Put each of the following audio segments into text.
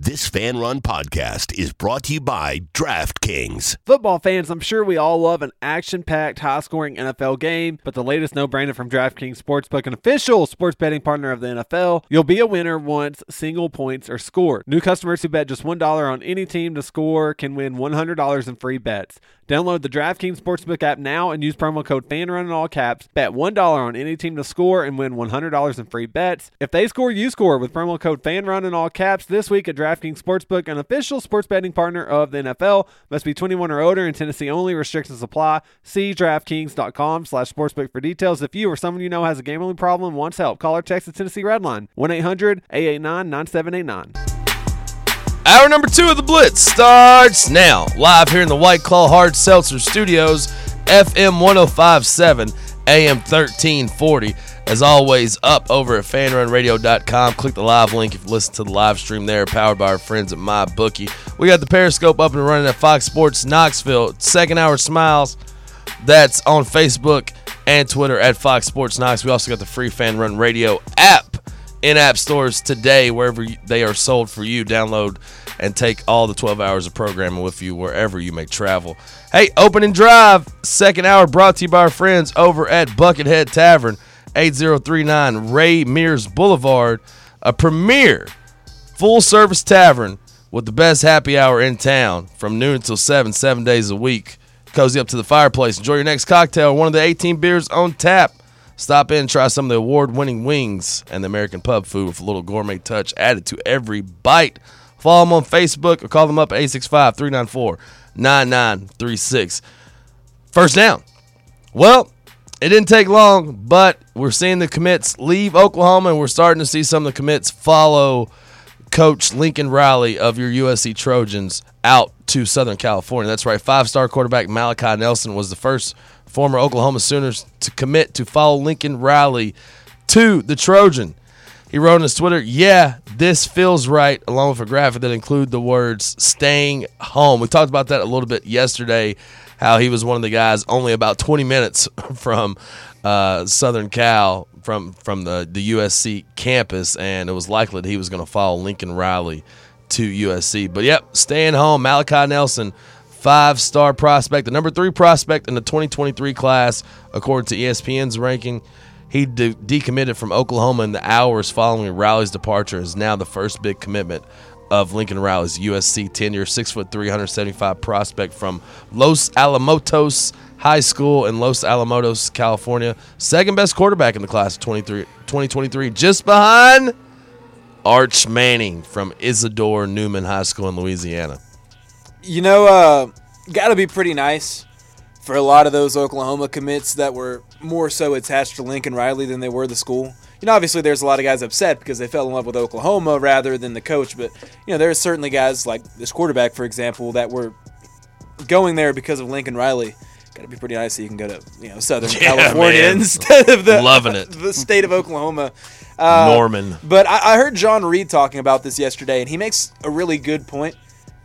This Fan Run podcast is brought to you by DraftKings. Football fans, I'm sure we all love an action-packed, high-scoring NFL game, but the latest no-brainer from DraftKings Sportsbook, an official sports betting partner of the NFL, you'll be a winner once single points are scored. New customers who bet just $1 on any team to score can win $100 in free bets. Download the DraftKings Sportsbook app now and use promo code FANRUN in all caps. Bet $1 on any team to score and win $100 in free bets. If they score, you score with promo code FANRUN in all caps this week at DraftKings Sportsbook, an official sports betting partner of the NFL. Must be 21 or older in Tennessee only. Restrictions apply. See DraftKings.com/sportsbook for details. If you or someone you know has a gambling problem and wants help, call or text the Tennessee Redline, 1-800-889-9789. Hour number 2 of the Blitz starts now. Live here in the White Claw Hard Seltzer Studios, FM 105.7, AM 1340. As always, up over at fanrunradio.com. Click the live link if you listen to the live stream there, powered by our friends at MyBookie. We got the Periscope up and running at Fox Sports Knoxville. Second Hour Smiles, that's on Facebook and Twitter at Fox Sports Knox. We also got the free Fan Run Radio app in app stores today, wherever they are sold for you. Download and take all the 12 hours of programming with you wherever you may travel. Hey, opening drive, second hour brought to you by our friends over at Buckethead Tavern, 8039 Ray Mears Boulevard, a premier full-service tavern with the best happy hour in town from noon until 7 days a week. Cozy up to the fireplace. Enjoy your next cocktail, one of the 18 beers on tap. Stop in and try some of the award-winning wings and the American pub food with a little gourmet touch added to every bite. Follow them on Facebook or call them up at 865-394-9936. First down. Well, it didn't take long, but we're seeing the commits leave Oklahoma, and we're starting to see some of the commits follow Coach Lincoln Riley of your USC Trojans out to Southern California. That's right, 5-star quarterback Malachi Nelson was the first former Oklahoma Sooners to commit to follow Lincoln Riley to the Trojan. He wrote on his Twitter, "Yeah, this feels right," along with a graphic that included the words "staying home." We talked about that a little bit yesterday, how he was one of the guys only about 20 minutes from Southern Cal, from the USC campus, and it was likely that he was going to follow Lincoln Riley to USC. But, yep, staying home, Malachi Nelson, 5-star prospect, the number 3 prospect in the 2023 class, according to ESPN's ranking. He decommitted from Oklahoma in the hours following Riley's departure, is now the first big commitment of Lincoln Riley's USC tenure. 6'3", 175 prospect from Los Alamitos High School in Los Alamitos, California. Second best quarterback in the class of 2023, just behind Arch Manning from Isidore Newman High School in Louisiana. You know, got to be pretty nice for a lot of those Oklahoma commits that were more so attached to Lincoln Riley than they were the school. You know, obviously there's a lot of guys upset because they fell in love with Oklahoma rather than the coach, but, you know, there's certainly guys like this quarterback, for example, that were going there because of Lincoln Riley. Got to be pretty nice that you can go to, you know, Southern California instead of the state of Oklahoma. Norman. But I heard John Reed talking about this yesterday, and he makes a really good point.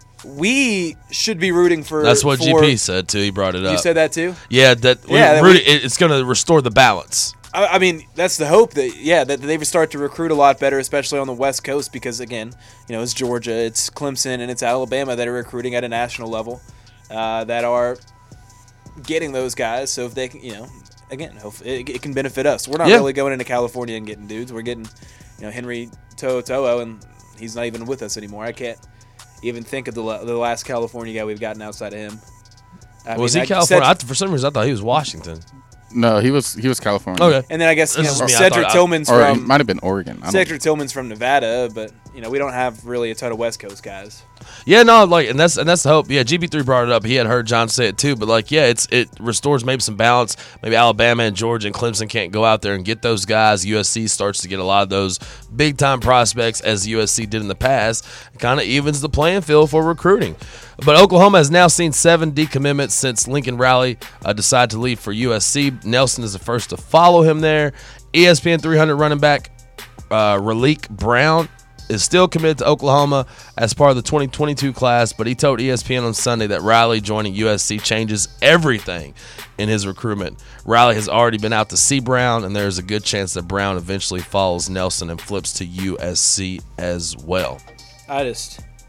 We should be rooting for. That's what GP said too. He brought it up. You said that too? Yeah, it's going to restore the balance. I mean, that's the hope that they would start to recruit a lot better, especially on the West Coast, because again, you know, it's Georgia, it's Clemson, and it's Alabama that are recruiting at a national level, that are getting those guys. So if they can, you know, again, it can benefit us. We're not really going into California and getting dudes. We're getting, you know, Henry To'oTo'o, and he's not even with us anymore. I can't even think of the last California guy we've gotten outside of him. Was he California? For some reason, I thought he was Washington. No, he was California. Okay. And then I guess, you know, Cedric Tillman's or from... it might have been Oregon. Cedric Tillman's from Nevada, but, you know, we don't have really a ton of West Coast guys. Yeah, no, like, and that's the hope. Yeah, GB3 brought it up. He had heard John say it too, but like, yeah, it restores maybe some balance. Maybe Alabama and Georgia and Clemson can't go out there and get those guys. USC starts to get a lot of those big time prospects as USC did in the past. It kind of evens the playing field for recruiting. But Oklahoma has now seen 7 decommitments since Lincoln Riley decided to leave for USC. Nelson is the first to follow him there. ESPN 300 running back Raleek Brown is still committed to Oklahoma as part of the 2022 class, but he told ESPN on Sunday that Riley joining USC changes everything in his recruitment. Riley has already been out to see Brown, and there's a good chance that Brown eventually follows Nelson and flips to USC as well. I just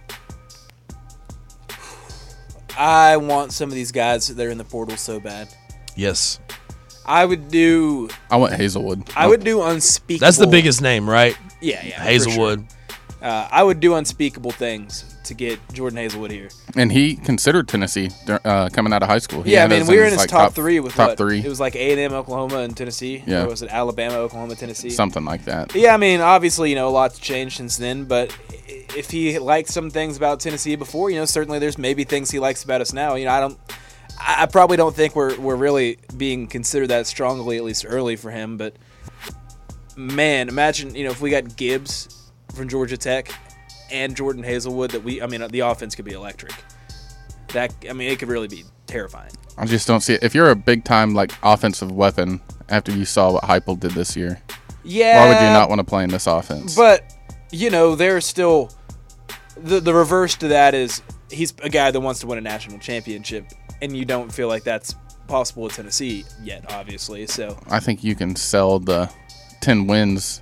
I want some of these guys that are in the portal so bad. Yes. I went Hazelwood. I would do unspeakable. That's the biggest name, right? Yeah. Hazelwood. I would do unspeakable things to get Jordan Hazelwood here. And he considered Tennessee coming out of high school. We were in his top three with top three. It was like A&M, Oklahoma, and Tennessee. Yeah. Or was it Alabama, Oklahoma, Tennessee? Something like that. Yeah, I mean, obviously, a lot's changed since then, but if he liked some things about Tennessee before, certainly there's maybe things he likes about us now. I probably don't think we're really being considered that strongly, at least early for him, but man, imagine, if we got Gibbs from Georgia Tech and Jordan Hazelwood, the offense could be electric. It could really be terrifying. I just don't see it. If you're a big-time offensive weapon after you saw what Heupel did this year, why would you not want to play in this offense? But, there's still the reverse to that is he's a guy that wants to win a national championship, and you don't feel like that's possible at Tennessee yet, obviously. So I think you can sell the 10 wins.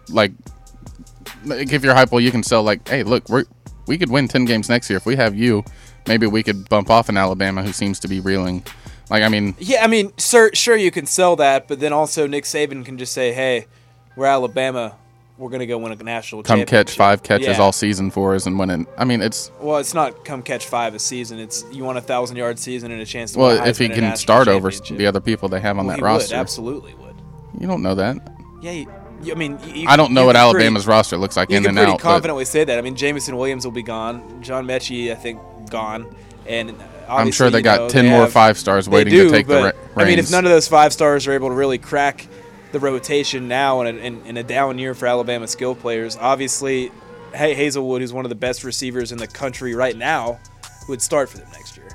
If you're Heupel, you can sell hey, look, we could win 10 games next year. If we have you, maybe we could bump off an Alabama who seems to be reeling. Sure, you can sell that, but then also Nick Saban can just say, hey, we're Alabama. We're going to go win a national championship. Come catch 5 catches all season for us and win it. It's... Well, it's not come catch 5 a season. It's you want a 1,000-yard season and a chance to win a Heisman if he can start over the other people they have on that roster. Absolutely would. You don't know that. Yeah, I don't know what Alabama's roster looks like in and out. You can pretty confidently say that. Jamison Williams will be gone. John Mechie, I think, gone. And I'm sure they got 10 more 5-stars waiting to take the reins. If none of those 5-stars are able to really crack the rotation now in a down year for Alabama skill players, obviously Hazelwood, who's one of the best receivers in the country right now, would start for them next year.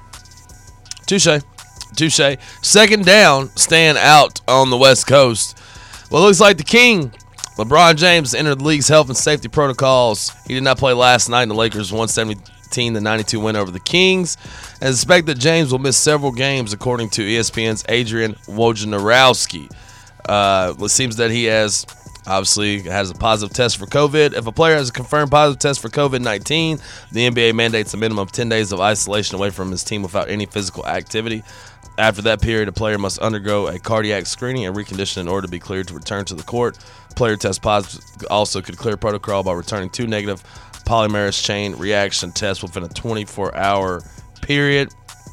Touche. Second down, staying out on the West Coast. Well, it looks like the King, LeBron James, entered the league's health and safety protocols. He did not play last night in the Lakers' 117-92 win over the Kings. And suspect that James will miss several games, according to ESPN's Adrian Wojnarowski. It seems that he has a positive test for COVID. If a player has a confirmed positive test for COVID-19, the NBA mandates a minimum of 10 days of isolation away from his team without any physical activity. After that period, a player must undergo a cardiac screening and recondition in order to be cleared to return to the court. Player test positive also could clear protocol by returning 2 negative polymerase chain reaction tests within a 24-hour period.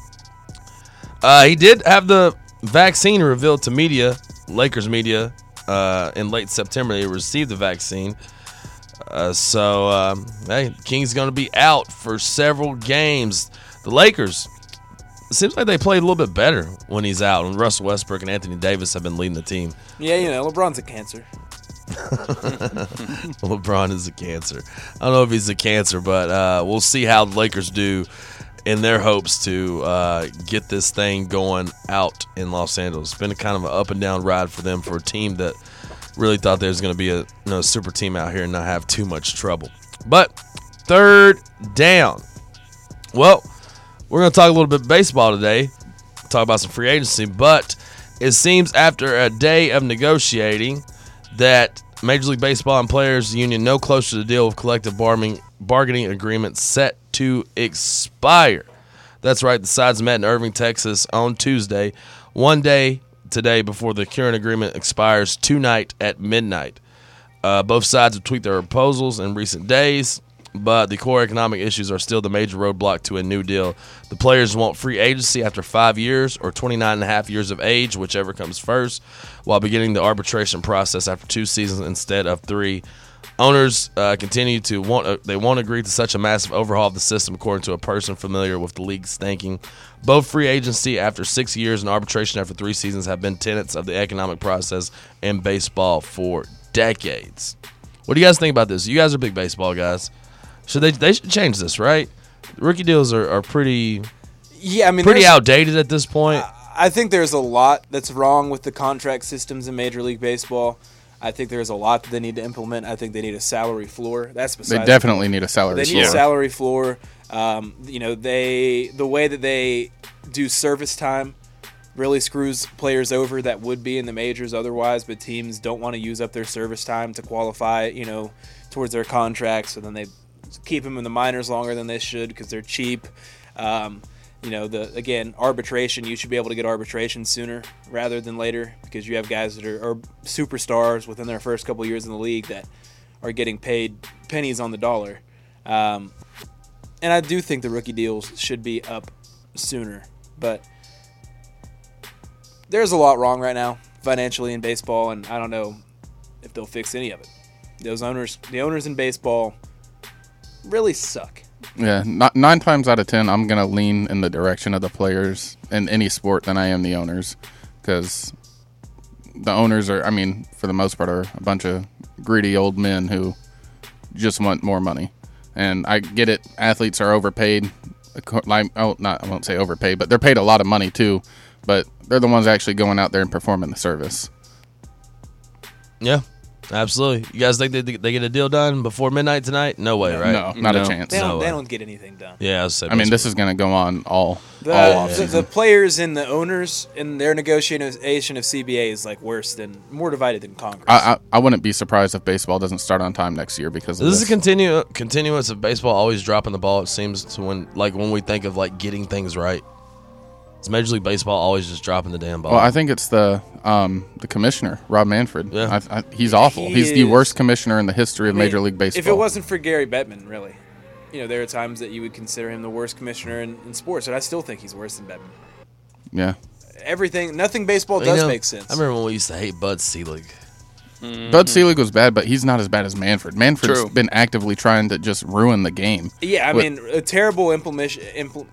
He did have the vaccine revealed to media, Lakers media, in late September. He received the vaccine. King's going to be out for several games. The Lakers, it seems like they played a little bit better when he's out, and Russell Westbrook and Anthony Davis have been leading the team. Yeah, LeBron's a cancer. LeBron is a cancer. I don't know if he's a cancer, but we'll see how the Lakers do in their hopes to get this thing going out in Los Angeles. It's been a kind of an up and down ride for them, for a team that really thought there was going to be a super team out here and not have too much trouble. But third down. Well, we're going to talk a little bit baseball today, talk about some free agency, but it seems after a day of negotiating that Major League Baseball and Players Union no closer to the deal with collective bargaining agreement set to expire. That's right, the sides met in Irving, Texas on Tuesday, one day today before the current agreement expires tonight at midnight. Both sides have tweaked their proposals in recent days, but the core economic issues are still the major roadblock to a new deal. The players want free agency after 5 years or 29 and a half years of age, whichever comes first, while beginning the arbitration process after 2 seasons instead of 3. Owners continue to won't agree to such a massive overhaul of the system, according to a person familiar with the league's thinking. Both free agency after 6 years and arbitration after 3 seasons have been tenets of the economic process in baseball for decades. What do you guys think about this? You guys are big baseball guys. They should change this, right? Rookie deals are pretty pretty outdated at this point. I think there's a lot that's wrong with the contract systems in Major League Baseball. I think there's a lot that they need to implement. I think they need a salary floor. That's besides. They definitely need a salary floor. They need a salary floor. The way that they do service time really screws players over that would be in the majors otherwise, but teams don't want to use up their service time to qualify, towards their contracts, so then they keep them in the minors longer than they should because they're cheap. arbitration, you should be able to get arbitration sooner rather than later because you have guys that are superstars within their first couple of years in the league that are getting paid pennies on the dollar. And I do think the rookie deals should be up sooner. But there's a lot wrong right now financially in baseball, and I don't know if they'll fix any of it. The owners in baseball really suck. Yeah, 9 times out of 10, I'm going to lean in the direction of the players in any sport than I am the owners, because the owners are, for the most part, are a bunch of greedy old men who just want more money. And I get it, athletes are overpaid. I won't say overpaid, but they're paid a lot of money too, but they're the ones actually going out there and performing the service. Yeah. Absolutely. You guys think they get a deal done before midnight tonight? No way, right? No, not a chance. They don't get anything done. Yeah, this is going to go on all offseason. The players and the owners in their negotiation of CBA is more divided than Congress. I wouldn't be surprised if baseball doesn't start on time next year because of this. Is a continuance of baseball always dropping the ball, it seems, to when we think of getting things right. It's Major League Baseball always just dropping the damn ball. Well, I think it's the commissioner, Rob Manfred. Yeah. He's awful. He's the worst commissioner in the history of Major League Baseball. If it wasn't for Gary Bettman, really, there are times that you would consider him the worst commissioner in sports, and I still think he's worse than Bettman. Yeah. Nothing baseball does make sense. I remember when we used to hate Bud Selig. Mm-hmm. Bud Selig was bad, but he's not as bad as Manfred. Manfred's been actively trying to just ruin the game. Yeah, a terrible implementation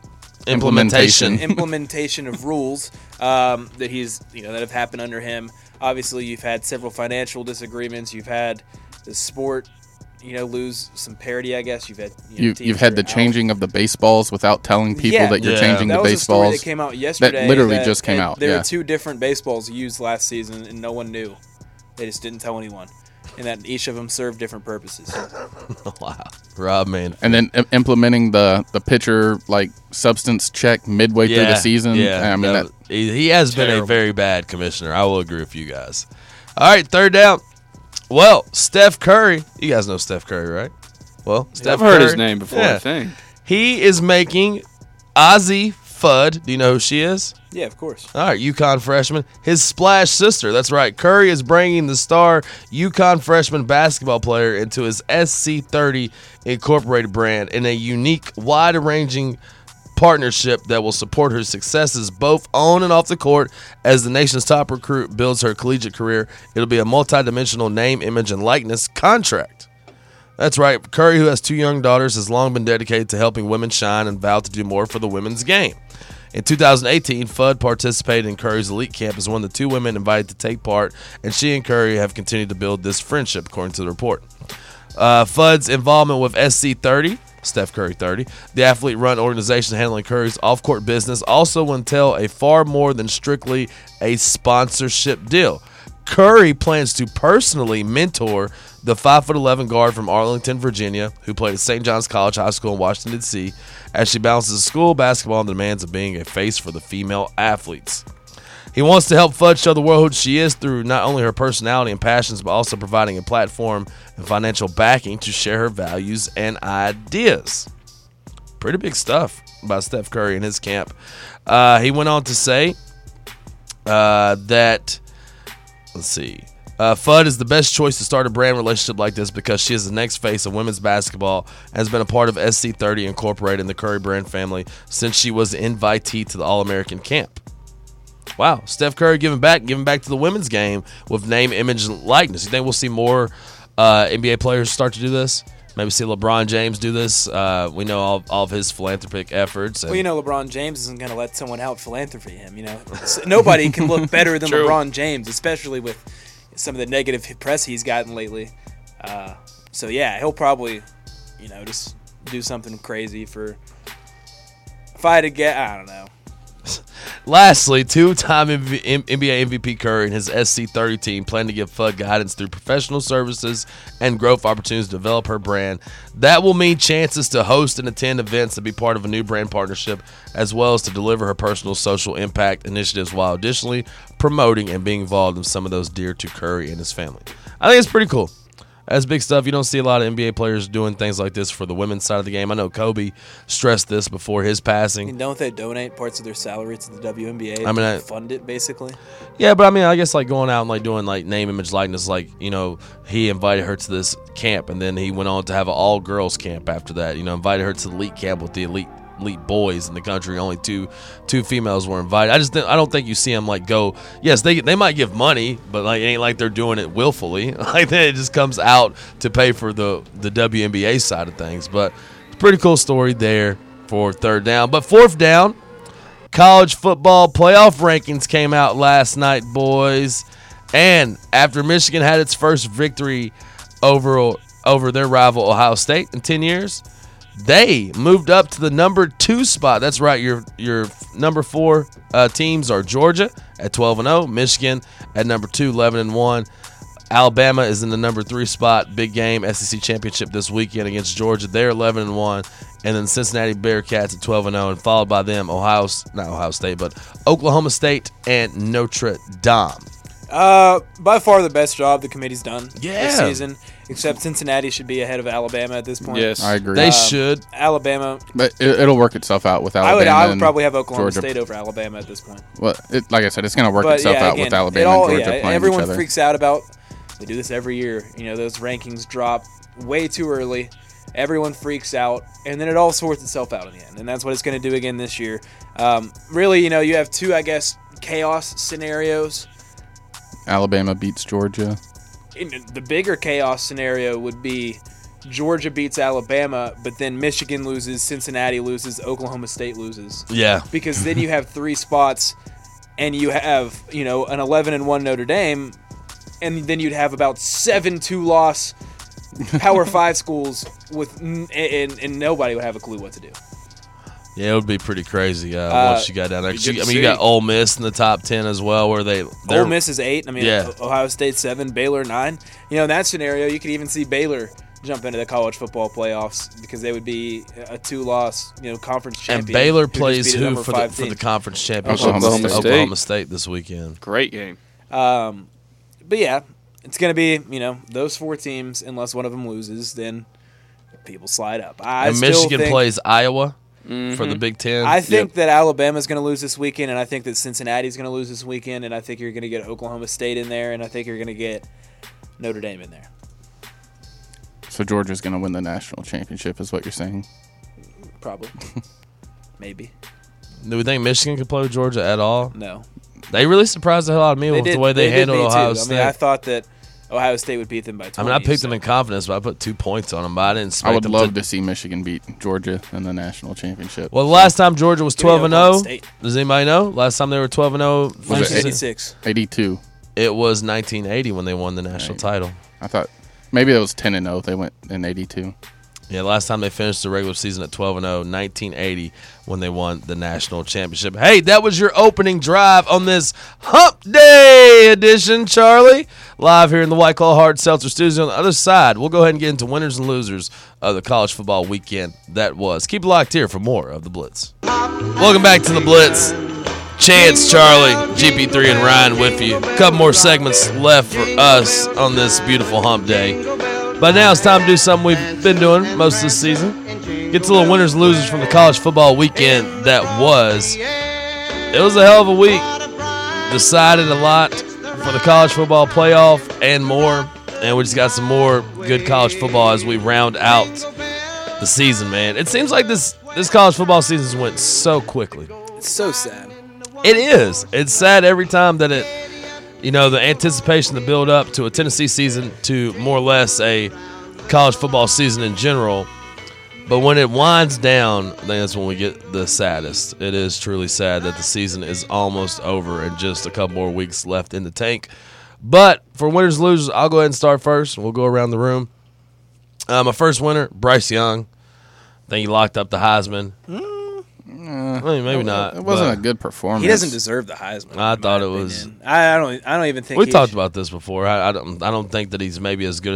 of rules that he's that have happened under him. Obviously, you've had several financial disagreements. You've had the sport, lose some parity. I guess you've had you've had the changing of the baseballs without telling people that you're changing the baseballs. That was a story that came out yesterday. That literally just came out. There were 2 different baseballs used last season, and no one knew. They just didn't tell anyone. And that each of them served different purposes. Wow. Rob Manfred. And then implementing the pitcher substance check midway through the season. Yeah, he has been a very bad commissioner. I will agree with you guys. All right, third down. Well, Steph Curry. You guys know Steph Curry, right? Well, Steph Curry. I've heard his name before, I think. He is making Ozzie Fudd. Do you know who she is? Yeah, of course. All right, UConn freshman. His splash sister. That's right. Curry is bringing the star UConn freshman basketball player into his SC30 Incorporated brand in a unique, wide-ranging partnership that will support her successes both on and off the court as the nation's top recruit builds her collegiate career. It'll be a multi-dimensional name, image, and likeness contract. That's right. Curry, who has 2 young daughters, has long been dedicated to helping women shine and vowed to do more for the women's game. In 2018, Fudd participated in Curry's elite camp as one of the 2 women invited to take part, and she and Curry have continued to build this friendship, according to the report. Fudd's involvement with SC30, Steph Curry 30, the athlete-run organization handling Curry's off-court business, also will entail a far more than strictly a sponsorship deal. Curry plans to personally mentor the 5'11" guard from Arlington, Virginia, who played at St. John's College High School in Washington, D.C., as she balances school basketball and the demands of being a face for the female athletes. He wants to help Fudd show the world who she is through not only her personality and passions, but also providing a platform and financial backing to share her values and ideas. Pretty big stuff by Steph Curry in his camp. He went on to say that, let's see, Fudd is the best choice to start a brand relationship like this because she is the next face of women's basketball and has been a part of SC30 Incorporated in the Curry brand family since she was the invitee to the All-American camp. Wow, Steph Curry giving back to the women's game with name, image, and likeness. You think we'll see more NBA players start to do this? Maybe see LeBron James do this. We know all of his philanthropic efforts. Well, LeBron James isn't going to let someone out philanthropy him. Nobody can look better than LeBron James, especially with some of the negative press he's gotten lately. So yeah, he'll probably, just do something crazy for. If I had to get, I don't know. Lastly, 2-time NBA MVP Curry and his SC30 team plan to give Fudd guidance through professional services and growth opportunities to develop her brand. That will mean chances to host and attend events and be part of a new brand partnership, as well as to deliver her personal social impact initiatives while additionally promoting and being involved in some of those dear to Curry and his family. I think it's pretty cool. That's big stuff. You don't see a lot of NBA players doing things like this for the women's side of the game. I know Kobe stressed this before his passing. Don't they donate parts of their salary to the WNBA to fund it, basically? Yeah, but I mean, I guess like going out and like doing like name, image, likeness, like, you know, he invited her to this camp, and then he went on to have an all-girls camp after that. You know, invited her to the elite camp with the elite boys in the country. Only two females were invited. I don't think you see them like go. Yes, they might give money, but like it ain't like they're doing it willfully. Like it just comes out to pay for the WNBA side of things. But it's a pretty cool story there for third down. But fourth down, college football playoff rankings came out last night, boys. And after Michigan had its first victory over their rival Ohio State in 10 years, they moved up to the number 2 spot. That's right. Your number 4 teams are Georgia at 12-0, Michigan at number 2, 11-1. Alabama is in the number 3 spot. Big game, SEC championship this weekend against Georgia. They're 11-1, and then Cincinnati Bearcats at 12-0, and followed by them Oklahoma State and Notre Dame. By far the best job the committee's done this season. Except Cincinnati should be ahead of Alabama at this point. Yes, I agree. They should. Alabama. But it'll work itself out with Alabama. I would probably have Oklahoma Georgia. State over Alabama at this point. Well, like I said, it's going to work itself out with Alabama and Georgia playing everyone each other. freaks out about. They do this every year. You know, those rankings drop way too early. Everyone freaks out, and then it all sorts itself out in the end. And that's what it's going to do again this year. Really, you know, you have two, I guess, chaos scenarios. Alabama beats Georgia. The bigger chaos scenario would be Georgia beats Alabama, but then Michigan loses, Cincinnati loses, Oklahoma State loses. Yeah. Because then you have 3 spots, and you have, you know, an 11-1 Notre Dame, and then you'd have about 7 2-loss Power 5 schools with, and nobody would have a clue what to do. Yeah, it would be pretty crazy once you got down there. You got Ole Miss in the top 10 as well, where Ole Miss is 8. I mean, Ohio State 7, Baylor 9. You know, in that scenario, you could even see Baylor jump into the college football playoffs because they would be a 2-loss, you know, conference champion. And Baylor plays who for the conference championship? Oklahoma State this weekend. Great game. But yeah, it's going to be, you know, those 4 teams. Unless one of them loses, then people slide up. And Michigan plays Iowa. For the Big Ten. I think that Alabama's going to lose this weekend, and I think that Cincinnati's going to lose this weekend, and I think you're going to get Oklahoma State in there, and I think you're going to get Notre Dame in there. So Georgia's going to win the national championship is what you're saying? Probably. Maybe. Do we think Michigan could play with Georgia at all? No. They really surprised the hell out of me with the way they handled Ohio State. I mean, I thought that Ohio State would beat them by 20. I mean, I picked them in confidence, but I put 2 points on them. But I didn't expect them. I would love to see Michigan beat Georgia in the national championship. Well, the last time Georgia was 12-0, does anybody know? Last time they were 12-0, 1986, 82. It was 1980 when they won the national title. I thought maybe it was 10-0. They went in 82. Yeah, last time they finished the regular season at 12-0, 1980, when they won the national championship. Hey, that was your opening drive on this Hump Day edition, Charlie. Live here in the White Claw Hard Seltzer Studios. On the other side, we'll go ahead and get into winners and losers of the college football weekend that was. Keep it locked here for more of The Blitz. Welcome back to The Blitz. Chance, Charlie, GP3, and Ryan with you. A couple more segments left for us on this beautiful Hump Day. But now it's time to do something we've been doing most of this season. Get to little winners and losers from the college football weekend that was. It was a hell of a week. Decided a lot for the college football playoff and more. And we just got some more good college football as we round out the season, man. It seems like this college football season went so quickly. It's so sad. It is. It's sad every time that the anticipation to build up to a Tennessee season to more or less a college football season in general. But when it winds down, I think that's when we get the saddest. It is truly sad that the season is almost over and just a couple more weeks left in the tank. But for winners and losers, I'll go ahead and start first. We'll go around the room. My first winner, Bryce Young. I think he locked up the Heisman. I mean, maybe not. It wasn't a good performance. He doesn't deserve the Heisman. I thought it was. I don't even think we talked about this before. I don't think that he's maybe as good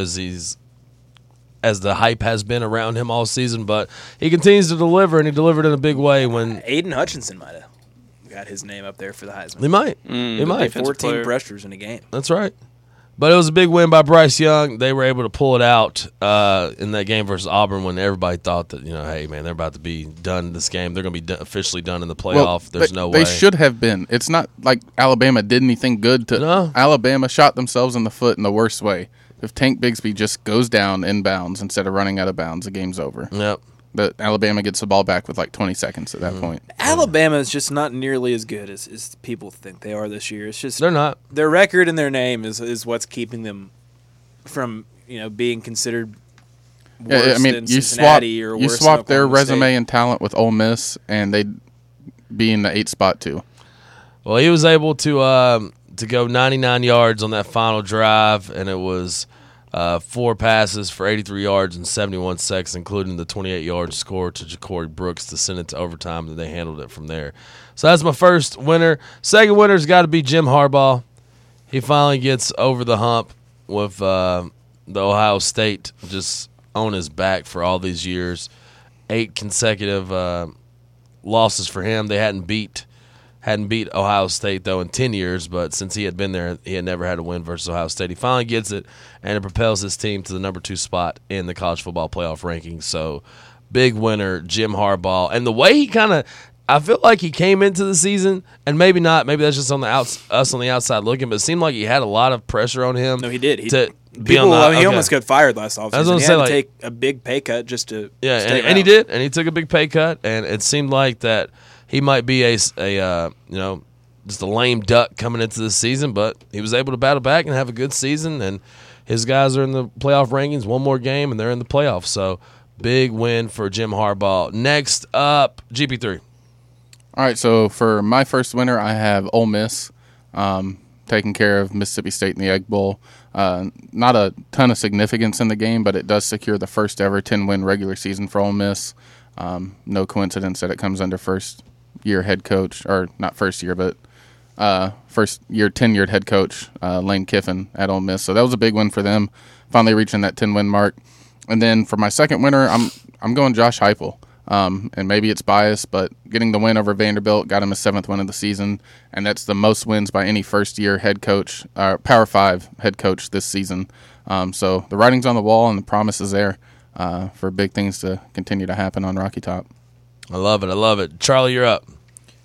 as the hype has been around him all season, but he continues to deliver, and he delivered in a big way. When Aiden Hutchinson might have got his name up there for the Heisman. He might. He might. 14 pressures in a game. That's right. But it was a big win by Bryce Young. They were able to pull it out in that game versus Auburn when everybody thought that, hey, man, they're about to be done in this game. They're going to be officially done in the playoff. There's no way. They should have been. It's not like Alabama did anything good to No. Alabama shot themselves in the foot in the worst way. If Tank Bigsby just goes down in bounds instead of running out of bounds, the game's over. Yep. But Alabama gets the ball back with like 20 seconds at that point. Alabama is just not nearly as good as people think they are this year. It's just They're not. their record and their name is what's keeping them from being considered worse Yeah, I mean, than you Cincinnati or you worse swap than their Oklahoma resume State. and talent with Ole Miss, and they'd be in the 8th spot too. Well, he was able to go 99 yards on that final drive, and it was 4 passes for 83 yards in 71 seconds, including the 28-yard score to Ja'Cory Brooks to send it to overtime, and they handled it from there. So that's my first winner. Second winner's got to be Jim Harbaugh. He finally gets over the hump with the Ohio State just on his back for all these years. 8 consecutive losses for him. They hadn't beat Ohio State, though, in 10 years, but since he had been there, he had never had a win versus Ohio State. He finally gets it, and it propels his team to the number 2 spot in the college football playoff rankings. So, big winner, Jim Harbaugh. And the way he I feel like he came into the season, and maybe not, maybe that's just on us on the outside looking, but it seemed like he had a lot of pressure on him. No, he did. He Almost got fired last offseason. I was gonna He say, had to take a big pay cut just to Yeah, stay and he around. did, and he took a big pay cut, and it seemed like that he might be just a lame duck coming into this season, but he was able to battle back and have a good season, and his guys are in the playoff rankings, one more game, and they're in the playoffs. So, big win for Jim Harbaugh. Next up, GP3. All right, so for my first winner, I have Ole Miss taking care of Mississippi State in the Egg Bowl. Not a ton of significance in the game, but it does secure the first ever 10-win regular season for Ole Miss. No coincidence that it comes under first-year head coach, or not first year, but first-year tenured head coach Lane Kiffin at Ole Miss. So that was a big win for them, finally reaching that 10-win mark. And then for my second winner, I'm going Josh Heupel. And maybe it's biased, but getting the win over Vanderbilt got him his 7th win of the season, and that's the most wins by any first-year head coach, Power 5 head coach this season. So the writing's on the wall, and the promise is there for big things to continue to happen on Rocky Top. I love it. Charlie, you're up.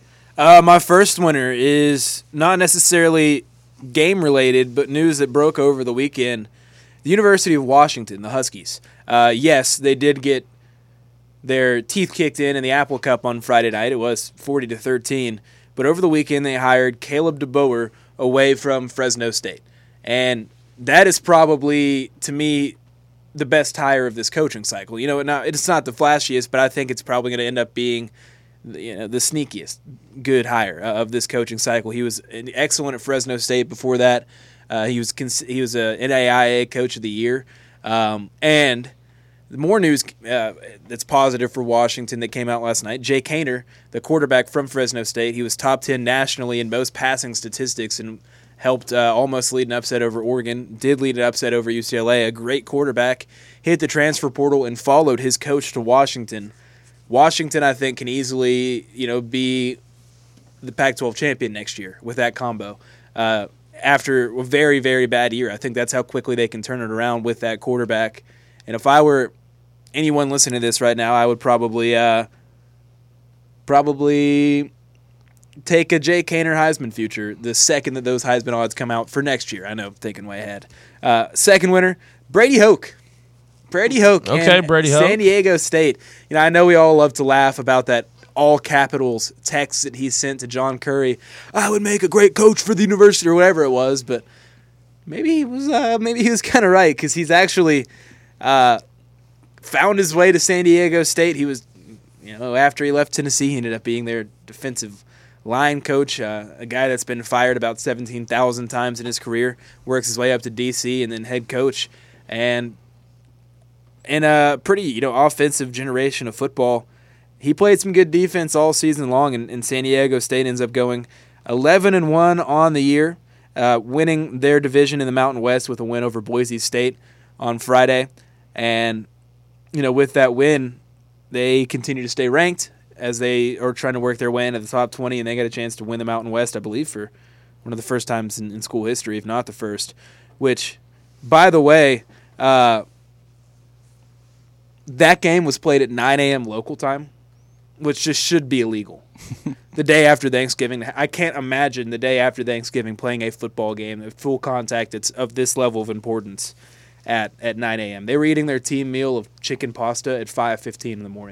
My first winner is not necessarily game-related, but news that broke over the weekend. The University of Washington, the Huskies. Yes, they did get their teeth kicked in the Apple Cup on Friday night. It was 40-13. But over the weekend, they hired Caleb DeBoer away from Fresno State. And that is probably, to me, the best hire of this coaching cycle. It's not the flashiest, but I think it's probably going to end up being the sneakiest good hire of this coaching cycle. He was excellent at Fresno State before that. He was a NAIA Coach of the Year. And more news that's positive for Washington that came out last night. Jay Kaner, the quarterback from Fresno State, he was top 10 nationally in most passing statistics and helped almost lead an upset over Oregon. Did lead an upset over UCLA. A great quarterback. Hit the transfer portal and followed his coach to Washington. Washington, I think, can easily be the Pac-12 champion next year with that combo. After a very, very bad year, I think that's how quickly they can turn it around with that quarterback. And if I were anyone listening to this right now, I would probably take a Jay Kaner Heisman future the second that those Heisman odds come out for next year. I know, thinking way ahead. Second winner, Brady Hoke. Brady Hoke. Okay, and Brady Hoke. San Diego State. I know we all love to laugh about that all capitals text that he sent to John Curry. I would make a great coach for the university or whatever it was, but maybe he was kind of right, because he's actually found his way to San Diego State. He was, after he left Tennessee, he ended up being their defensive line coach, a guy that's been fired about 17,000 times in his career, works his way up to D.C. and then head coach. And in a pretty, offensive generation of football, he played some good defense all season long, and San Diego State ends up going 11-1 on the year, winning their division in the Mountain West with a win over Boise State on Friday. And, with that win, they continue to stay ranked as they are trying to work their way into the top 20, and they got a chance to win the Mountain West, I believe, for one of the first times in school history, if not the first. which, by the way, that game was played at 9 a.m. local time, which just should be illegal. The day after Thanksgiving, I can't imagine the day after Thanksgiving playing a football game at full contact of this level of importance at 9 a.m. They were eating their team meal of chicken pasta at 5:15 in the morning.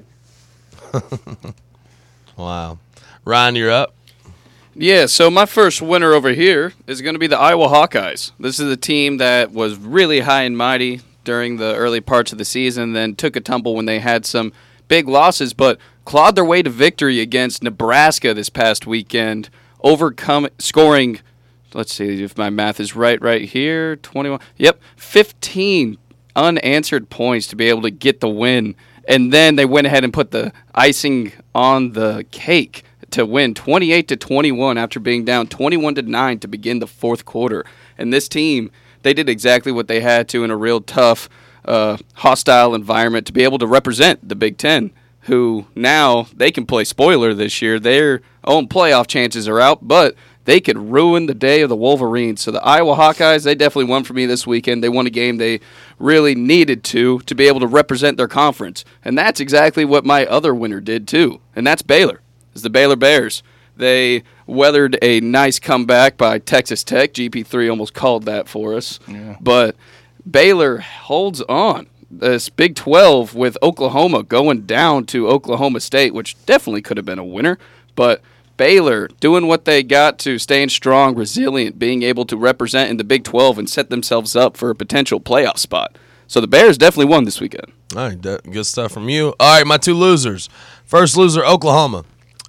Wow. Ryan, you're up. Yeah, so my first winner over here is going to be the Iowa Hawkeyes. This is a team that was really high and mighty during the early parts of the season, then took a tumble when they had some big losses, but clawed their way to victory against Nebraska this past weekend, scoring, let's see if my math is right here, 21. Yep, 15 unanswered points to be able to get the win. And then they went ahead and put the icing on the cake to win 28-21 after being down 21-9 to begin the fourth quarter. And this team, they did exactly what they had to in a real tough, hostile environment to be able to represent the Big Ten, who now they can play spoiler this year. Their own playoff chances are out, but they could ruin the day of the Wolverines. So the Iowa Hawkeyes, they definitely won for me this weekend. They won a game they really needed to be able to represent their conference. And that's exactly what my other winner did too, and that's Baylor. It's the Baylor Bears. They weathered a nice comeback by Texas Tech. GP3 almost called that for us. Yeah. But Baylor holds on. This Big 12 with Oklahoma going down to Oklahoma State, which definitely could have been a winner. But Baylor doing what they got to, staying strong, resilient, being able to represent in the Big 12 and set themselves up for a potential playoff spot. So the Bears definitely won this weekend. All right, good stuff from you. All right, my two losers. First loser, Oklahoma.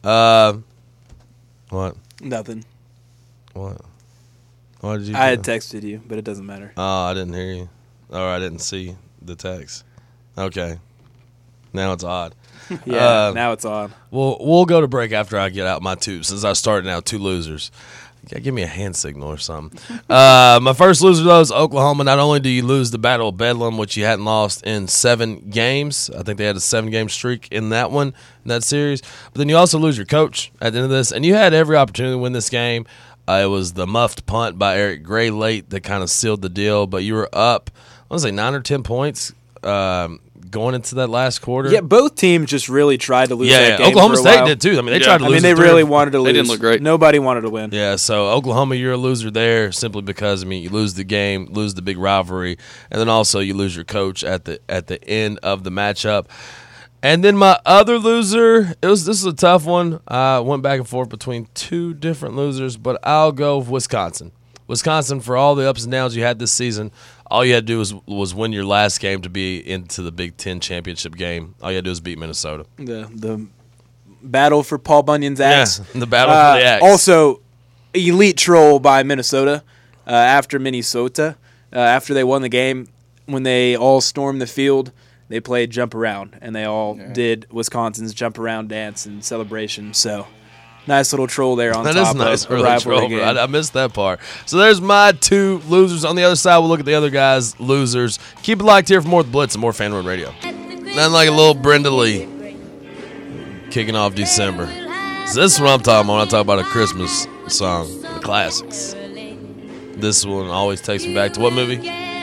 What? Nothing. What? What did you do? I had texted you, but it doesn't matter. Oh, I didn't hear you. Or I didn't see the text. Okay. Now it's odd. Yeah, now it's on. We'll go to break after I get out my two, since I started now two losers. Yeah, give me a hand signal or something. My first loser, though, is Oklahoma. Not only do you lose the Battle of Bedlam, which you hadn't lost in 7 games. I think they had a 7-game streak in that one, in that series. But then you also lose your coach at the end of this. And you had every opportunity to win this game. It was the muffed punt by Eric Gray late that kind of sealed the deal. But you were up, I want to say, 9 or 10 points going into that last quarter. Yeah, both teams just really tried to lose that game. Oklahoma for a State while. did too. I mean, they tried to lose. They really wanted to lose. They didn't look great. Nobody wanted to win. Yeah, so Oklahoma, you're a loser there simply because, I mean, you lose the game, lose the big rivalry, and then also you lose your coach at the end of the matchup. And then my other loser, this is a tough one. I went back and forth between two different losers, but I'll go with Wisconsin. Wisconsin, for all the ups and downs you had this season, all you had to do was win your last game to be into the Big Ten championship game. All you had to do was beat Minnesota. The battle for Paul Bunyan's axe. Yeah, the battle for the axe. Also, elite troll by Minnesota after Minnesota. After they won the game, when they all stormed the field, they played jump around, and they all did Wisconsin's jump around dance and celebration. So, nice little troll there on top is nice, of a rivalry game. I missed that part. So there's my two losers. On the other side, we'll look at the other guys' losers. Keep it locked here for more Blitz and more Fan Run Radio. Nothing like a little Brenda Lee kicking off December. So this is what I'm talking about when I talk about a Christmas song, the classics. This one always takes me back to what movie?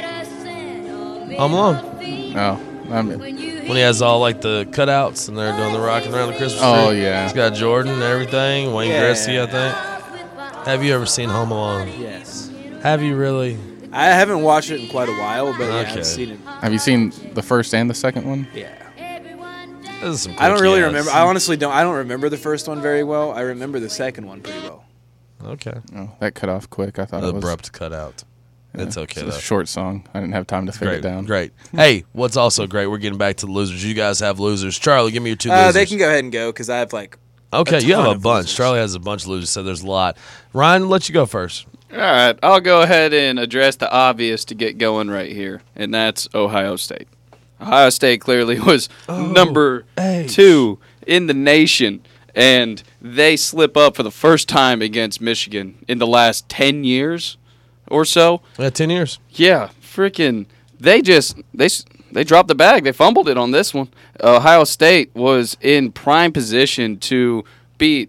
Home Alone. Oh, when he has all like the cutouts and they're doing the rocking around the Christmas tree. Oh, yeah. He's got Jordan and everything. Wayne Gretzky, I think. Have you ever seen Home Alone? Yes. Have you really? I haven't watched it in quite a while, but yeah, Okay. I've seen it. have you seen the first and the second one? Yeah. This is some I don't really quirky remember. ass- I honestly don't. I don't remember the first one very well. I remember the second one pretty well. Okay. Oh, that cut off quick. I thought it was Abrupt cutout. It's okay, It's though. a short song. I didn't have time to fit Great. it down. Great. Hey, what's also great, we're getting back to the losers. You guys have losers. Charlie, give me your two losers. They can go ahead and go because I have like. Okay, a you have ton a of bunch. losers. Charlie has a bunch of losers, so there's a lot. Ryan, let you go first. All right, I'll go ahead and address the obvious to get going right here, and that's Ohio State. Ohio State clearly was number 2 in the nation, and they slip up for the first time against Michigan in the last 10 years or so. Yeah, 10 years. Yeah, freaking, they dropped the bag. They fumbled it on this one. Ohio State was in prime position to beat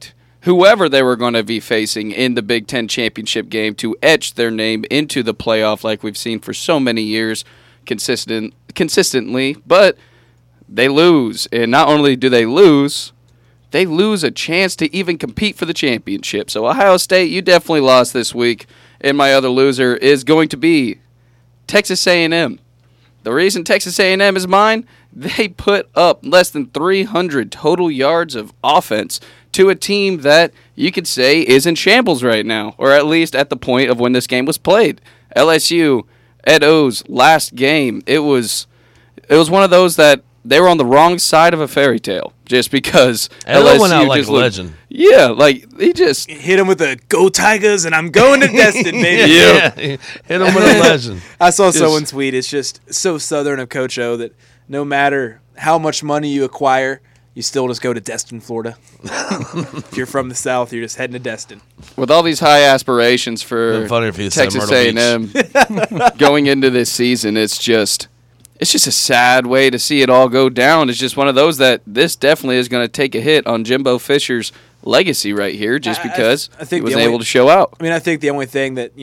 whoever they were going to be facing in the Big Ten championship game to etch their name into the playoff like we've seen for so many years consistently, but they lose. And not only do they lose a chance to even compete for the championship. So Ohio State, you definitely lost this week. And my other loser is going to be Texas A&M. The reason Texas A&M is mine, they put up less than 300 total yards of offense to a team that you could say is in shambles right now, or at least at the point of when this game was played. LSU, Ed O's last game, it was one of those that they were on the wrong side of a fairy tale just because LSU LSU went out like just a legend. Yeah, like he just Hit him with a "Go Tigers" and I'm going to Destin, baby. Yeah, hit him with a legend. I saw someone tweet, it's just so Southern of Coach O that no matter how much money you acquire, you still just go to Destin, Florida. If you're from the South, you're just heading to Destin. with all these high aspirations for It'd be funny if he said Texas Myrtle A&M going into this season, it's just a sad way to see it all go down. It's just one of those that this definitely is going to take a hit on Jimbo Fisher's legacy right here, just because I think he was the only- able to show out. I mean, I think the only thing that,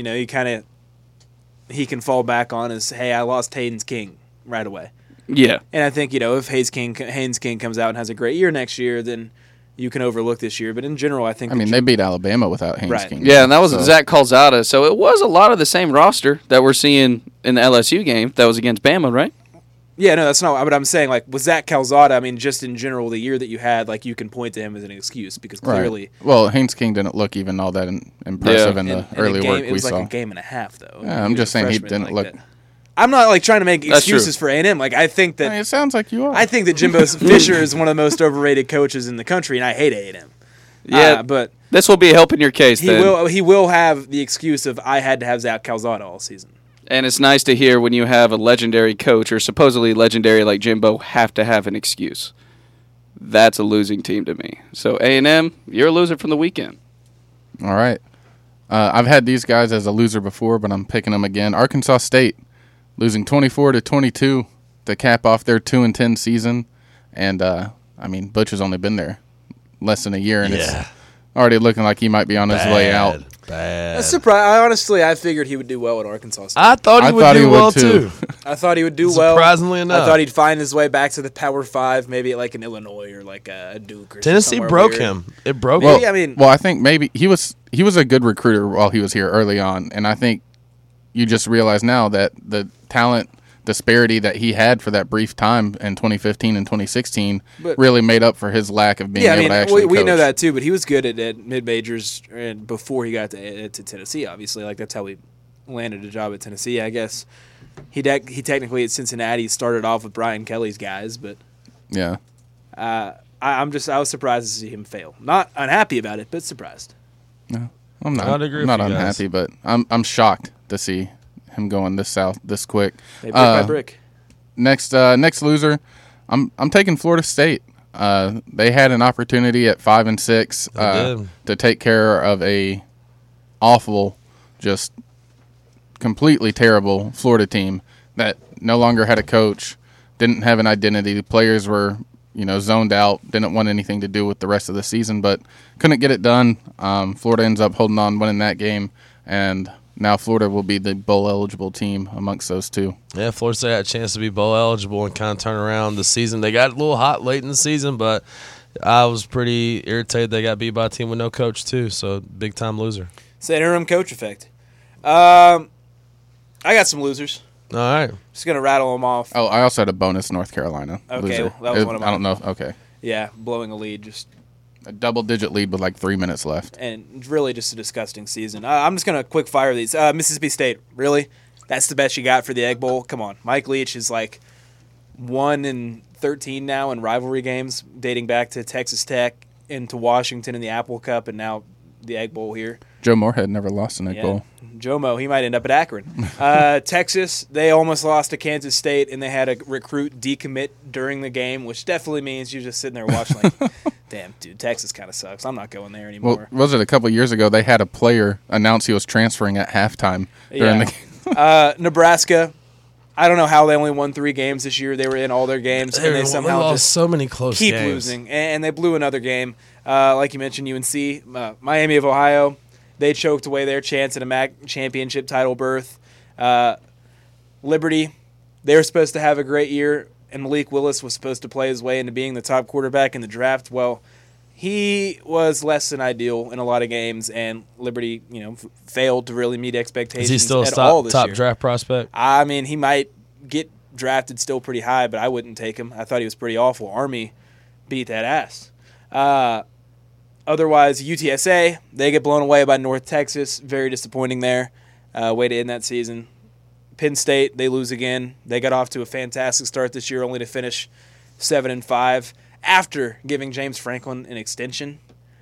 he can fall back on is, hey, I lost Haynes King right away. Yeah. And I think, if Haynes King comes out and has a great year next year, then you can overlook this year. But in general, I think they beat Alabama without Haynes Right. King. Yeah, and that was Zach Calzada. So it was a lot of the same roster that we're seeing in the LSU game that was against Bama, right? Yeah, no, that's not what I'm saying. Like, with Zach Calzada, I mean, just in general, the year that you had, like, you can point to him as an excuse because clearly. Right. Well, Haynes King didn't look even all that impressive in the early game, work it we was saw. like a game and a half, though. Yeah, I'm just saying he didn't look. I'm not like trying to make That's true. excuses for A&M. Like, I think that It sounds like you are. I think that Jimbo Fisher is one of the most overrated coaches in the country, and I hate A&M. Yeah, but this will be helping your case he then. he will have the excuse of I had to have Zach Calzada all season. And it's nice to hear when you have a legendary coach or supposedly legendary like Jimbo have to have an excuse. That's a losing team to me. So A&M, you're a loser from the weekend. All right. I've had these guys as a loser before, but I'm picking them again. Arkansas State losing 24-22 to cap off their 2-10 season, and Butch has only been there less than a year, and it's already looking like he might be on his way out. Bad. That's surprised. I figured he would do well at Arkansas State. I thought he would do well too. I thought he would do well. Surprisingly enough, I thought he'd find his way back to the Power 5, maybe at like an Illinois or like a Duke or Tennessee somewhere broke weird. him. It broke Maybe, him. Well, I think maybe he was a good recruiter while he was here early on, and I think you just realize now that the talent disparity that he had for that brief time in 2015 and 2016 really made up for his lack of being able to actually we coach. know that too, but he was good at mid-majors and before he got to Tennessee, obviously. Like, that's how he landed a job at Tennessee, I guess. He technically at Cincinnati started off with Brian Kelly's guys, but Yeah. I was surprised to see him fail. Not unhappy about it, but surprised. I'm not. I'd agree I'm not with you guys. unhappy, but I'm shocked to see him going this south this quick. They brick by brick. Next loser, I'm taking Florida State. They had an opportunity at 5-6 did. to take care of a awful, just completely terrible Florida team that no longer had a coach, didn't have an identity. The players were zoned out, didn't want anything to do with the rest of the season, but couldn't get it done. Florida ends up holding on, winning that game, and now Florida will be the bowl-eligible team amongst those two. Yeah, Florida State had a chance to be bowl eligible and kind of turn around the season. They got a little hot late in the season, but I was pretty irritated they got beat by a team with no coach too. So big time loser. It's the interim coach effect. I got some losers. All right. Just gonna rattle them off. Oh, I also had a bonus North Carolina Okay, loser. well, that was one of I don't mine. know. Okay. Yeah, blowing a lead, just A double-digit lead with like 3 minutes left. and really just a disgusting season. I'm just gonna quick fire these. Mississippi State, really? That's the best you got for the Egg Bowl? Come on, Mike Leach is like 1-13 now in rivalry games, dating back to Texas Tech into Washington in the Apple Cup, and now the Egg Bowl here. Joe Moorhead never lost an Egg Bowl. Jomo, he might end up at Akron. Texas, they almost lost to Kansas State, and they had a recruit decommit during the game, which definitely means you're just sitting there watching like, damn, dude, Texas kind of sucks. I'm not going there anymore. Well, was it a couple years ago they had a player announce he was transferring at halftime during the game? Nebraska, I don't know how they only won 3 games this year. They were in all their games, and they somehow lost just so many close keep games. losing. And they blew another game. Like you mentioned, UNC, Miami of Ohio, they choked away their chance at a MAC championship title berth. Liberty, they were supposed to have a great year, and Malik Willis was supposed to play his way into being the top quarterback in the draft. Well, he was less than ideal in a lot of games, and Liberty, failed to really meet expectations. Is he still a at all this top year. draft prospect? I mean, he might get drafted still pretty high, but I wouldn't take him. I thought he was pretty awful. Army beat that ass. Otherwise, UTSA, they get blown away by North Texas. Very disappointing there. Way to end that season. Penn State, they lose again. They got off to a fantastic start this year, only to finish 7-5 after giving James Franklin an extension.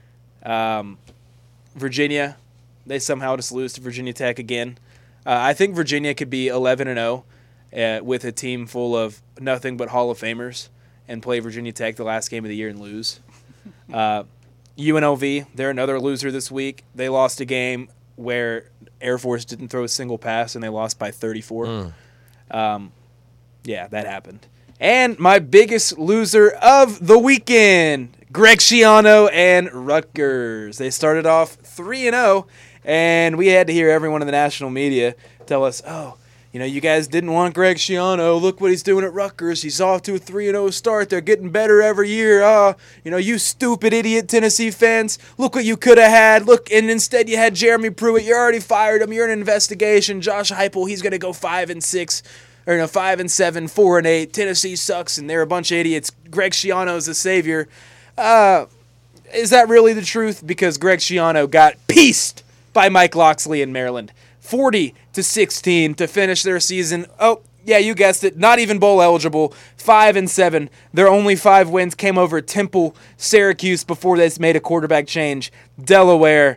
Virginia, they somehow just lose to Virginia Tech again. I think Virginia could be 11-0 with a team full of nothing but Hall of Famers and play Virginia Tech the last game of the year and lose. UNLV, they're another loser this week. They lost a game where Air Force didn't throw a single pass, and they lost by 34. Yeah, that happened. And my biggest loser of the weekend, Greg Schiano and Rutgers. They started off 3-0, and we had to hear everyone in the national media tell us, you guys didn't want Greg Schiano. Look what he's doing at Rutgers. He's off to a 3-0 start. They're getting better every year. You stupid idiot Tennessee fans. Look what you could have had. Look, and instead you had Jeremy Pruitt. You already fired him. You're in an investigation. Josh Heupel, he's going to go 5-6. Or 5-7, 4-8. Tennessee sucks, and they're a bunch of idiots. Greg Schiano's the savior. Is that really the truth? Because Greg Schiano got pieced by Mike Locksley in Maryland. 40-16 to finish their season. Oh, yeah, you guessed it. Not even bowl eligible. 5-7. Their only 5 wins came over Temple, Syracuse before they made a quarterback change, Delaware,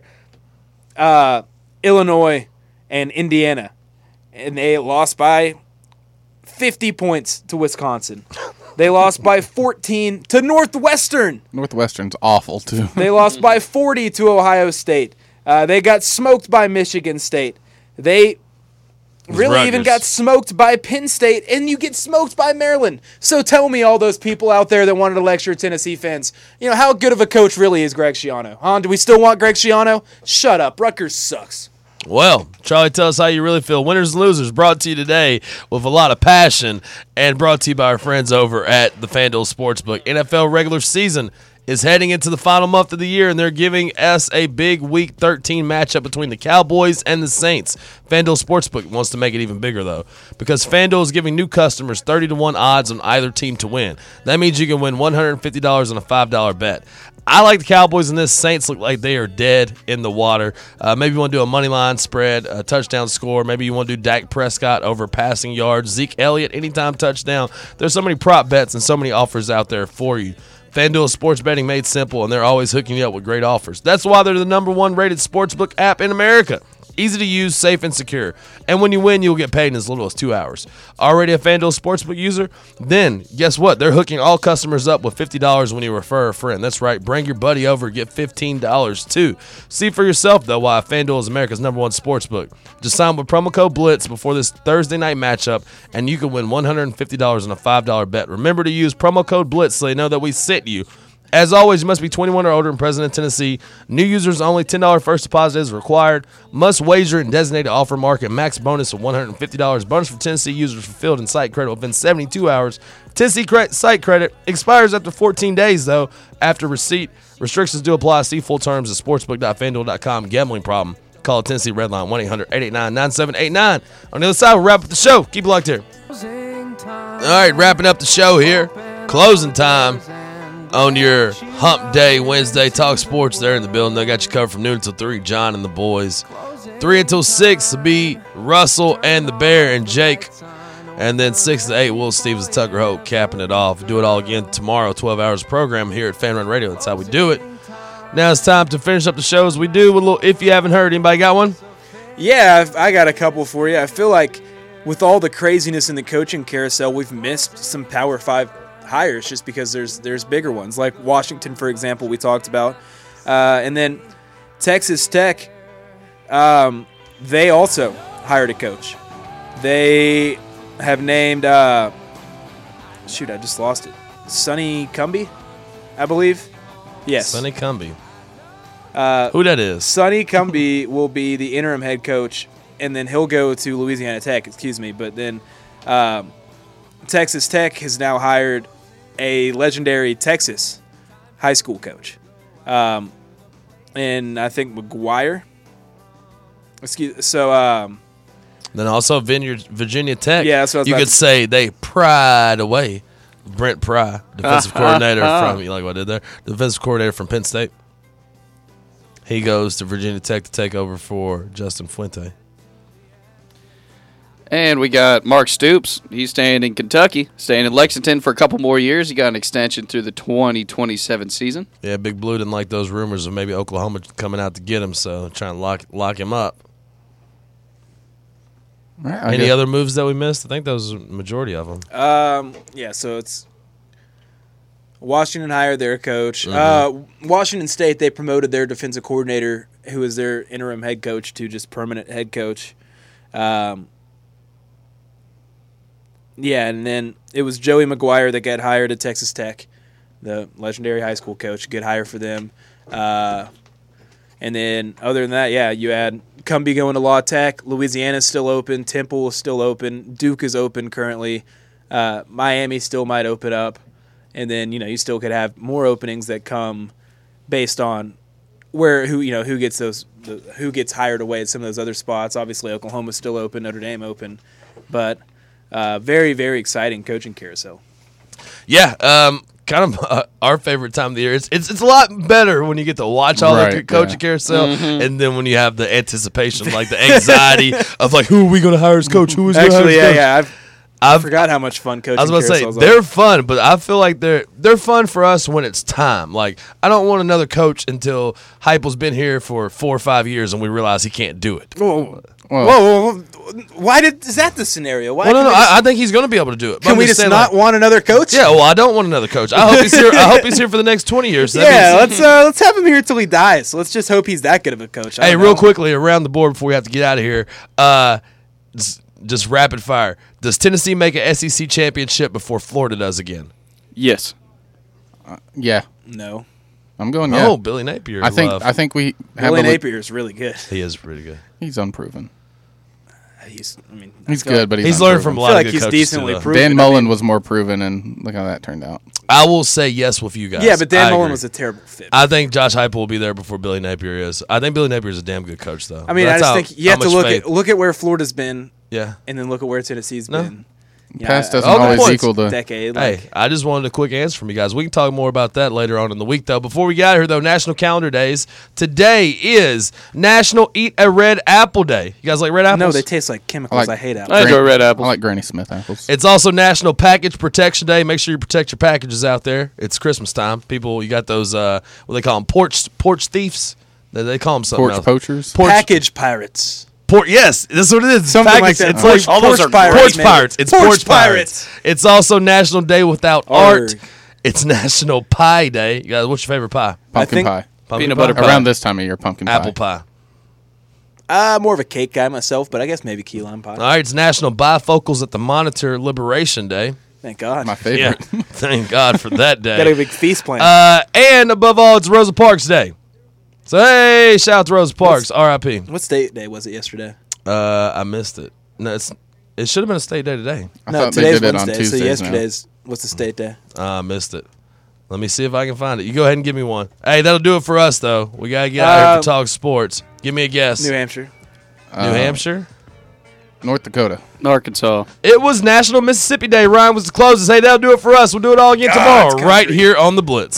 Illinois, and Indiana. And they lost by 50 points to Wisconsin. They lost by 14 to Northwestern. Northwestern's awful, too. They lost by 40 to Ohio State. They got smoked by Michigan State. They really even got smoked by Penn State, and you get smoked by Maryland. So tell me, all those people out there that wanted to lecture Tennessee fans, how good of a coach really is Greg Schiano? Huh? Do we still want Greg Schiano? Shut up. Rutgers sucks. Well, Charlie, tell us how you really feel. Winners and losers brought to you today with a lot of passion and brought to you by our friends over at the FanDuel Sportsbook. NFL regular season is heading into the final month of the year, and they're giving us a big Week 13 matchup between the Cowboys and the Saints. FanDuel Sportsbook wants to make it even bigger, though, because FanDuel is giving new customers 30-1 odds on either team to win. That means you can win $150 on a $5 bet. I like the Cowboys in this. Saints look like they are dead in the water. Maybe you want to do a money line spread, a touchdown score. Maybe you want to do Dak Prescott over passing yards, Zeke Elliott anytime touchdown. There's so many prop bets and so many offers out there for you. FanDuel Sports Betting made simple, and they're always hooking you up with great offers. That's why they're the #1 rated sportsbook app in America. Easy to use, safe, and secure. And when you win, you'll get paid in as little as 2 hours. Already a FanDuel Sportsbook user? Then, guess what? They're hooking all customers up with $50 when you refer a friend. That's right. Bring your buddy over and get $15 too. See for yourself, though, why FanDuel is America's #1 sportsbook. Just sign with promo code BLITZ before this Thursday night matchup, and you can win $150 on a $5 bet. Remember to use promo code BLITZ so they know that we sent you. As always, you must be 21 or older and present in Tennessee. New users only. $10 first deposit is required. Must wager in designated offer market. Max bonus of $150. Bonus for Tennessee users fulfilled in site credit within 72 hours. Tennessee site credit expires after 14 days, though, after receipt. Restrictions do apply. See full terms at sportsbook.fanduel.com. Gambling problem? Call Tennessee Redline 1-800-889-9789. On the other side, we'll wrap up the show. Keep it locked here. All right, wrapping up the show here. Closing time. On your hump day Wednesday, Talk Sports there in the building. They got you covered from noon until 3, John and the boys. 3 until 6 will be Russell and the Bear and Jake. And then 6 to 8, Will Stevens, Tucker Hope capping it off. Do it all again tomorrow, 12 hours of program here at Fan Run Radio. That's how we do it. Now it's time to finish up the show as we do with a little If You Haven't Heard. Anybody got one? Yeah, I got a couple for you. I feel like with all the craziness in the coaching carousel, we've missed some Power 5 hires just because there's bigger ones, like Washington, for example, we talked about. And then Texas Tech, they also hired a coach. They have named shoot, I just lost it. Sonny Cumbie, I believe. Yes. Sonny Cumbie. Who that is? Sonny Cumbie will be the interim head coach, and then he'll go to Louisiana Tech, But then Texas Tech has now hired a legendary Texas high school coach. And I think McGuire. Then also Virginia Tech. Yeah, that's what I was you about could to- say they pried away Brent Pry, defensive coordinator from, you like what I did there? Defensive coordinator from Penn State. He goes to Virginia Tech to take over for Justin Fuente. And we got Mark Stoops. He's staying in Kentucky, staying in Lexington for a couple more years. He got an extension through the 2027 season. Yeah, Big Blue didn't like those rumors of maybe Oklahoma coming out to get him, so trying to lock him up. Right, Any other moves that we missed? I think that was the majority of them. So it's Washington hired their coach. Mm-hmm. Washington State, they promoted their defensive coordinator, who was their interim head coach, to just permanent head coach. And then it was Joey McGuire that got hired at Texas Tech, the legendary high school coach. Good hire for them. And then other than that, you had Cumbie going to La Tech. Louisiana's still open. Temple is still open. Duke is open currently. Miami still might open up. And then, you still could have more openings that come based on who gets hired away at some of those other spots. Obviously, Oklahoma's still open, Notre Dame open. But very, very exciting coaching carousel. Yeah, kind of our favorite time of the year. It's a lot better when you get to watch all the coaching carousel, and then when you have the anticipation, like the anxiety of like, who are we going to hire as coach? Who is going to hire as coach? I forgot how much fun coaching. I was about to say carousels they're are. fun, but I feel like they're fun for us when it's time. Like I don't want another coach until Heupel's been here for 4 or 5 years and we realize he can't do it. Whoa. Why is that the scenario? Why Well, no, I think he's going to be able to do it. But can I'm we just saying, not want another coach? Yeah, well, I don't want another coach. I hope he's here. I hope he's here for the next 20 years. So that means- let's have him here till he dies. Let's just hope he's that good of a coach. Hey, real quickly around the board before we have to get out of here. Just rapid fire. Does Tennessee make an SEC championship before Florida does again? Yes. Yeah, No. I'm going. Yeah. Oh, Billy Napier. I think we have Billy a Napier is really good. he is pretty good. He's unproven. He's Good, but He's learned from a I lot feel of like good he's coaches. decently too, though. proven. Dan Mullen was more proven, and look how that turned out. I will say yes with you guys. Yeah, but Dan I Mullen agree. was a terrible fit. I think Josh Heupel will be there before Billy Napier is. I think Billy Napier is a damn good coach, though. I mean, I That's just how- think you have how to much faith- look at where Florida's been, Yeah. and then look at where Tennessee's No. been. Past doesn't Oh, good always points. equal the. Decade. Hey, I just wanted a quick answer from you guys. We can talk more about that later on in the week, though. Before we get out of here, though, National Calendar Days. Today is National Eat a Red Apple Day. You guys like red apples? No, they taste like chemicals. I hate apples. I enjoy red I apples. like Granny Smith apples. It's also National Package Protection Day. Make sure you protect your packages out there. It's Christmas time. People, you got those, what they call them, porch thieves. They call them something Porch else. poachers. Package pirates. Yes, that's what it is. Something Package. like that. It's Porch- like all those porch are pirates. Porch maybe. Pirates. It's Porch Porch Pirates. It's also National Day Without Art. Arg. It's National Pie Day. You guys, what's your favorite pie? Pumpkin think- pie. Pumpkin Peanut pie? butter pie. Around this time of year, pumpkin pie. Apple pie. More of a cake guy myself, but I guess maybe key lime pie. All right, it's National Bifocals at the Monitor Liberation Day. Thank God. My favorite. Thank God for that Got a day. big feast plan. And above all, it's Rosa Parks Day. So hey, shout out to Rosa Parks, R.I.P. What state day was it yesterday? I missed it. No, it should have been a state day today. I No, thought they today's did it on Wednesday, so Tuesdays now. yesterday's what's the state day? I missed it. Let me see if I can find it. You go ahead and give me one. Hey, that'll do it for us, though. We got to get out here for Talk Sports. Give me a guess. New Hampshire. New Hampshire? North Dakota. Arkansas. It was National Mississippi Day. Ryan was the closest. Hey, that'll do it for us. We'll do it all again tomorrow, right here on The Blitz.